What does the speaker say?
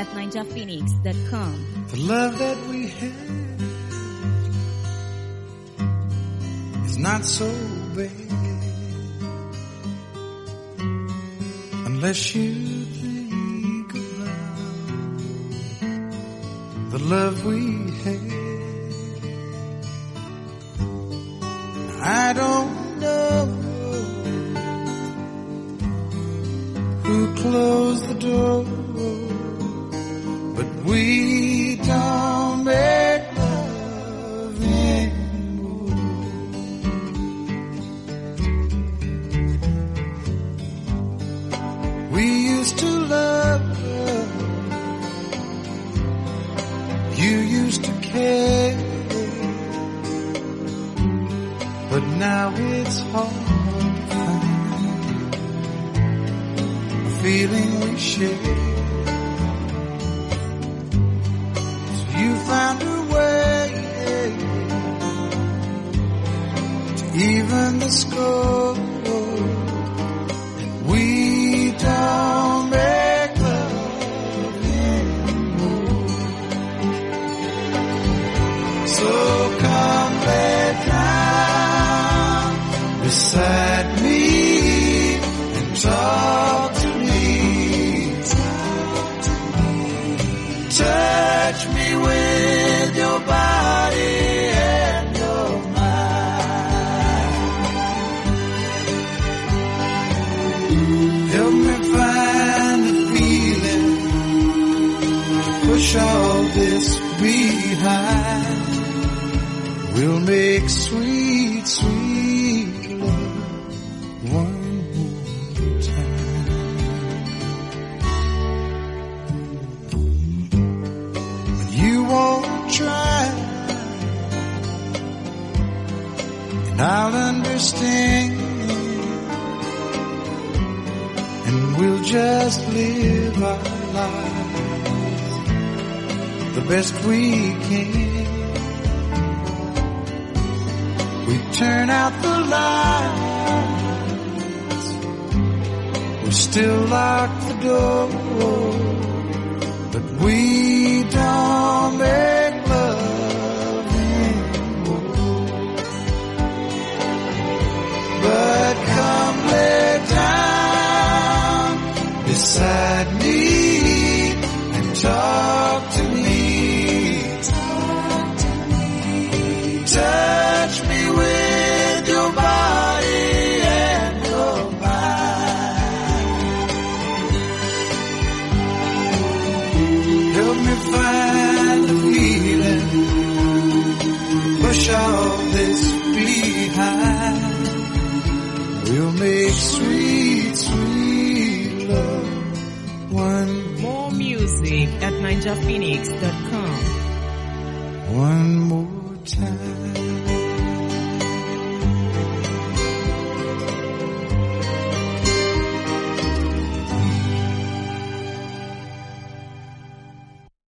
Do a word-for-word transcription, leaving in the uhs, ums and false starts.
at ninja phoenix dot com. The love that we have is not so bad unless you think about the love we have. I don't know who closed the door, but we don't make love anymore. We used to love, you used to care, but now it's hard to find a feeling we share. So you found a way to even the score, and we don't make love anymore. So come lay down beside me and talk to me. Touch me with your body and your mind. Help me find the feeling to push all this behind. We'll make sweet, sweet love one more time. When you won't try, and I'll understand, and we'll just live our lives the best we can. We turn out the lights, we still lock the door, but we don't make love anymore. But come lay down beside me and talk to me. Touch me with your body and your mind. Help me find the feeling, push all this behind. We'll make sweet, sweet love one. More music at ninja phoenix dot com. One more time.